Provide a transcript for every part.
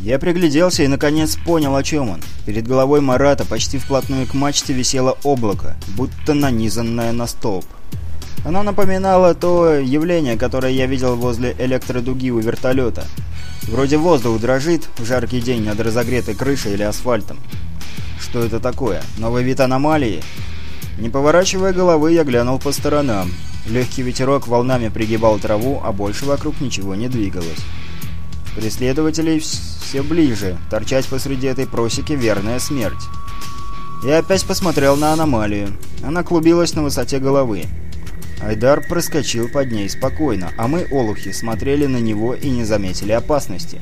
Я пригляделся и, наконец, понял, о чем он. Перед головой Марата почти вплотную к мачте висело облако, будто нанизанное на столб. Оно напоминало то явление, которое я видел возле электродуги у вертолета. Вроде воздух дрожит в жаркий день над разогретой крышей или асфальтом. Что это такое? Новый вид аномалии? Не поворачивая головы, я глянул по сторонам. Легкий ветерок волнами пригибал траву, а больше вокруг ничего не двигалось. Преследователей все ближе. Торчать посреди этой просеки — верная смерть. Я опять посмотрел на аномалию. Она клубилась на высоте головы. Айдар проскочил под ней спокойно, а мы, олухи, смотрели на него и не заметили опасности.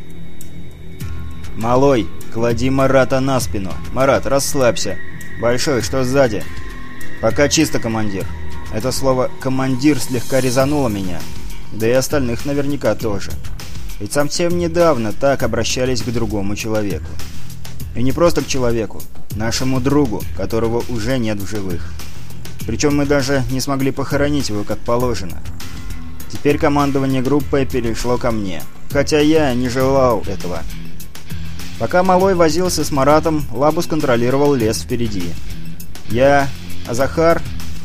«Малой, клади Марата на спину. Марат, расслабься. Большой, что сзади?» «Пока чисто, командир». Это слово «командир» слегка резануло меня. Да и остальных наверняка тоже. Ведь совсем недавно так обращались к другому человеку. И не просто к человеку, нашему другу, которого уже нет в живых. Причем мы даже не смогли похоронить его как положено. Теперь командование группой перешло ко мне, хотя я не желал этого. Пока Малой возился с Маратом, Лабус контролировал лес впереди. Я, Захар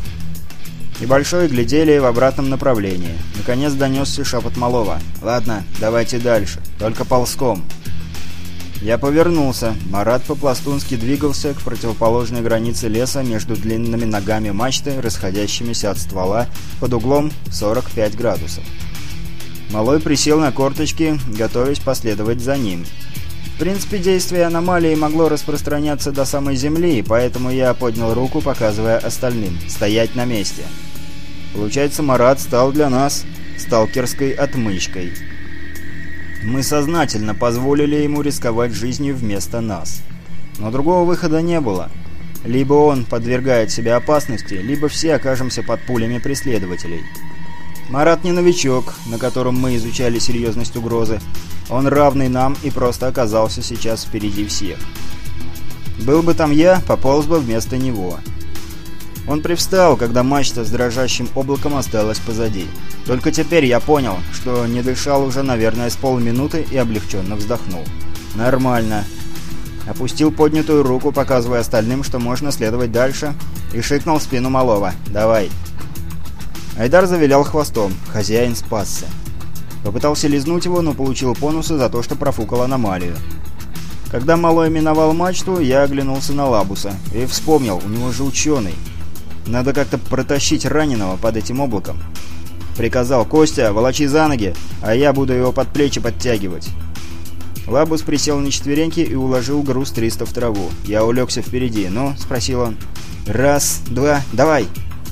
и Большой глядели в обратном направлении. Наконец донесся шепот Малова. «Ладно, давайте дальше, только ползком». Я повернулся. Марат по-пластунски двигался к противоположной границе леса между длинными ногами мачты, расходящимися от ствола под углом 45 градусов. Малой присел на корточки, готовясь последовать за ним. В принципе, действие аномалии могло распространяться до самой земли, поэтому я поднял руку, показывая остальным стоять на месте. Получается, Марат стал для нас сталкерской отмычкой. Мы сознательно позволили ему рисковать жизнью вместо нас. Но другого выхода не было. Либо он подвергает себя опасности, либо все окажемся под пулями преследователей. Марат не новичок, на котором мы изучали серьезность угрозы. Он равный нам и просто оказался сейчас впереди всех. Был бы там я, пополз бы вместо него. Он привстал, когда мачта с дрожащим облаком осталась позади. Только теперь я понял, что не дышал уже, наверное, с полминуты и облегченно вздохнул. Нормально. Опустил поднятую руку, показывая остальным, что можно следовать дальше, и шикнул в спину Малова. «Давай». Айдар завилял хвостом. Хозяин спасся. Попытался лизнуть его, но получил бонусы за то, что профукал аномалию. Когда Малой миновал мачту, я оглянулся на Лабуса и вспомнил, у него же ученый. Надо как-то протащить раненого под этим облаком. Приказал: «Костя, волочи за ноги, а я буду его под плечи подтягивать». Лабус присел на четвереньки и уложил груз 300 в траву. Я улегся впереди. «Ну?» — спросил он. «Раз, два, давай!»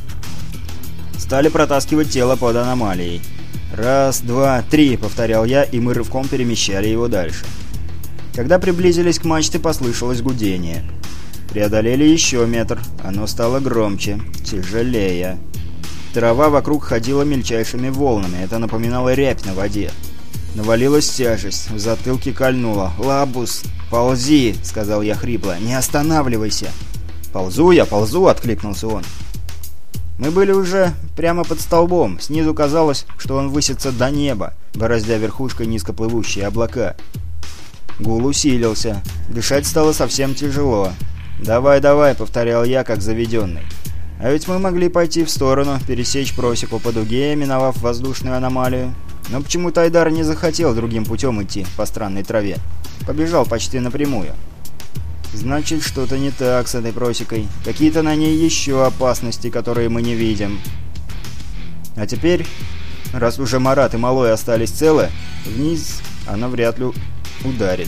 Стали протаскивать тело под аномалией. «Раз, два, три!» — повторял я, и мы рывком перемещали его дальше. Когда приблизились к мачте, послышалось гудение. Преодолели еще метр. Оно стало громче, тяжелее. Трава вокруг ходила мельчайшими волнами. Это напоминало рябь на воде. Навалилась тяжесть. В затылке кольнуло. «Лабус, ползи!» — сказал я хрипло. «Не останавливайся!» «Ползу я, ползу!» — откликнулся он. Мы были уже прямо под столбом. Снизу казалось, что он высится до неба, бороздя верхушкой низкоплывущие облака. Гул усилился. Дышать стало совсем тяжело. «Давай, давай!» — повторял я, как заведенный. А ведь мы могли пойти в сторону, пересечь просеку по дуге, миновав воздушную аномалию. Но почему-то Айдар не захотел другим путем идти по странной траве. Побежал почти напрямую. Значит, что-то не так с этой просекой. Какие-то на ней еще опасности, которые мы не видим. А теперь, раз уже Марат и Малой остались целы, вниз она вряд ли ударит.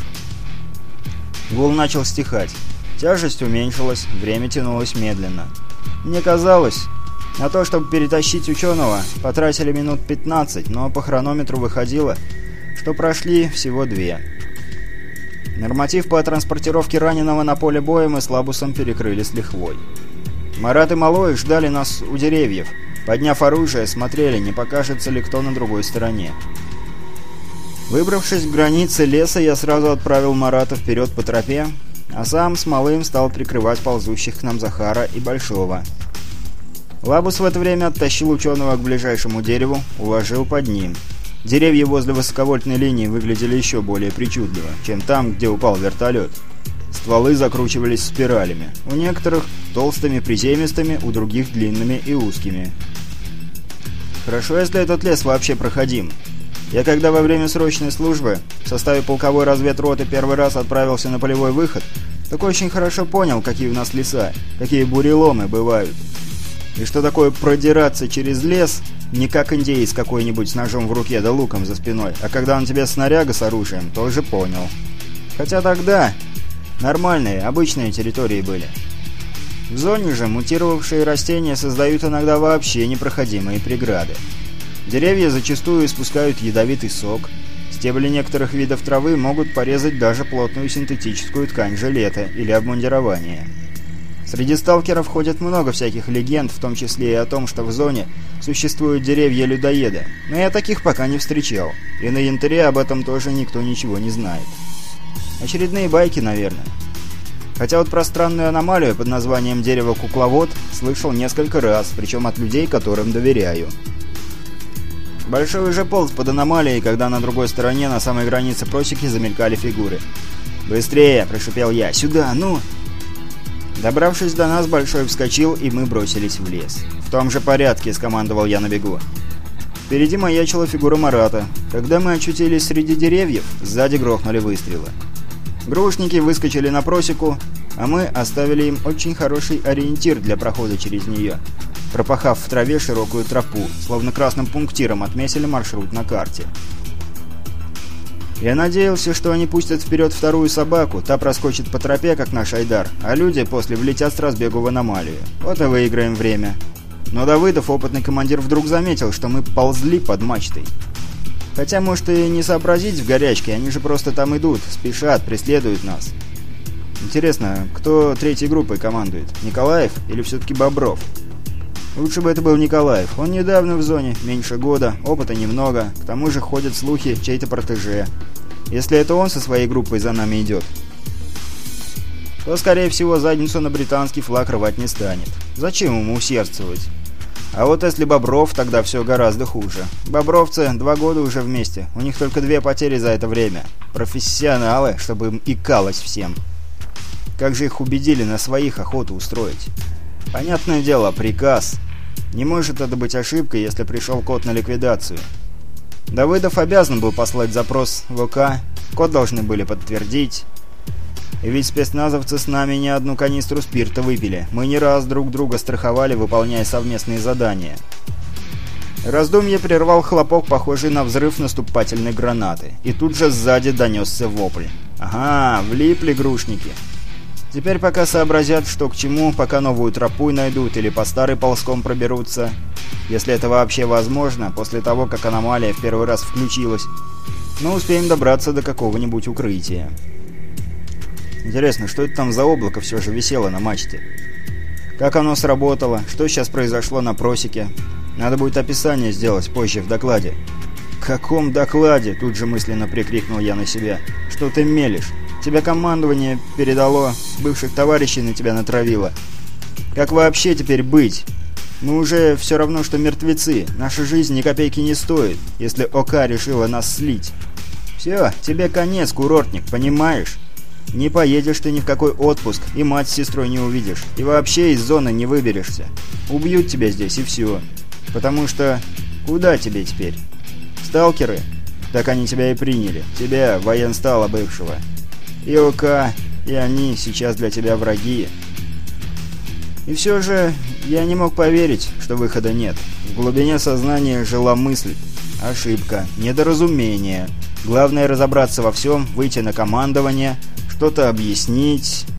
Гул начал стихать. Тяжесть уменьшилась, время тянулось медленно. Мне казалось, на то, чтобы перетащить ученого, потратили минут 15, но по хронометру выходило, что прошли всего 2. Норматив по транспортировке раненого на поле боя мы с Лабусом перекрыли с лихвой. Марат и Малой ждали нас у деревьев. Подняв оружие, смотрели, не покажется ли кто на другой стороне. Выбравшись к границе леса, я сразу отправил Марата вперед по тропе, а сам с Малым стал прикрывать ползущих к нам Захара и Большого. Лабус в это время оттащил ученого к ближайшему дереву, уложил под ним. Деревья возле высоковольтной линии выглядели еще более причудливо, чем там, где упал вертолет. Стволы закручивались спиралями. У некоторых толстыми приземистыми, у других длинными и узкими. Хорошо, если этот лес вообще проходим. Я когда во время срочной службы в составе полковой разведроты первый раз отправился на полевой выход, так очень хорошо понял, какие у нас леса, какие буреломы бывают. И что такое продираться через лес, не как индеец какой-нибудь с ножом в руке да луком за спиной, а когда он тебе снаряга с оружием, тоже понял. Хотя тогда нормальные, обычные территории были. В зоне же мутировавшие растения создают иногда вообще непроходимые преграды. Деревья зачастую испускают ядовитый сок. Стебли некоторых видов травы могут порезать даже плотную синтетическую ткань жилета или обмундирования. Среди сталкеров ходит много всяких легенд, в том числе и о том, что в зоне существуют деревья-людоеды, но я таких пока не встречал, и на янтаре об этом тоже никто ничего не знает. Очередные байки, наверное. Хотя вот про странную аномалию под названием «Дерево-кукловод» слышал несколько раз, причем от людей, которым доверяю. Большой уже полз под аномалией, когда на другой стороне, на самой границе просеки, замелькали фигуры. «Быстрее!» – прошипел я. «Сюда, ну!» Добравшись до нас, Большой вскочил, и мы бросились в лес. «В том же порядке», – скомандовал я на бегу. Впереди маячила фигура Марата. Когда мы очутились среди деревьев, сзади грохнули выстрелы. Грушники выскочили на просеку, а мы оставили им очень хороший ориентир для прохода через нее, пропахав в траве широкую тропу, словно красным пунктиром отметили маршрут на карте. Я надеялся, что они пустят вперед вторую собаку, та проскочит по тропе, как наш Айдар, а люди после влетят с разбегу в аномалию. Вот и выиграем время. Но Давыдов, опытный командир, вдруг заметил, что мы ползли под мачтой. Хотя, может, и не сообразить в горячке, они же просто там идут, спешат, преследуют нас. Интересно, кто третьей группой командует? Николаев или все-таки Бобров? Лучше бы это был Николаев. Он недавно в зоне, меньше года, опыта немного, к тому же ходят слухи чей-то протеже. Если это он со своей группой за нами идет, то, скорее всего, задницу на британский флаг рвать не станет. Зачем ему усердствовать? А вот если Бобров, тогда все гораздо хуже. Бобровцы 2 года уже вместе, у них только 2 потери за это время. Профессионалы, чтобы им икалось всем. Как же их убедили на своих охоту устроить? Понятное дело, приказ. Не может это быть ошибкой, если пришел код на ликвидацию. Давыдов обязан был послать запрос в ОК, код должны были подтвердить. И ведь спецназовцы с нами не одну канистру спирта выпили. Мы не раз друг друга страховали, выполняя совместные задания. Раздумье прервал хлопок, похожий на взрыв наступательной гранаты. И тут же сзади донесся вопль. Ага, влипли грушники. Теперь пока сообразят, что к чему, пока новую тропу найдут или по старой ползком проберутся. Если это вообще возможно, после того, как аномалия в первый раз включилась. Но успеем добраться до какого-нибудь укрытия. Интересно, что это там за облако все же висело на мачте? Как оно сработало? Что сейчас произошло на просеке? Надо будет описание сделать позже в докладе. «В каком докладе?» – тут же мысленно прикрикнул я на себя. «Что ты мелешь? Тебя командование передало, бывших товарищей на тебя натравило. Как вообще теперь быть? Мы уже все равно, что мертвецы. Наша жизнь ни копейки не стоит, если ОК решила нас слить. Все, тебе конец, курортник, понимаешь? Не поедешь ты ни в какой отпуск, и мать с сестрой не увидишь, и вообще из зоны не выберешься. Убьют тебя здесь, и все. Потому что куда тебе теперь? Сталкеры? Так они тебя и приняли. Тебя, военстала бывшего. И ОК, и они сейчас для тебя враги. И все же я не мог поверить, что выхода нет. В глубине сознания жила мысль. Ошибка, недоразумение. Главное разобраться во всем, выйти на командование, что-то объяснить.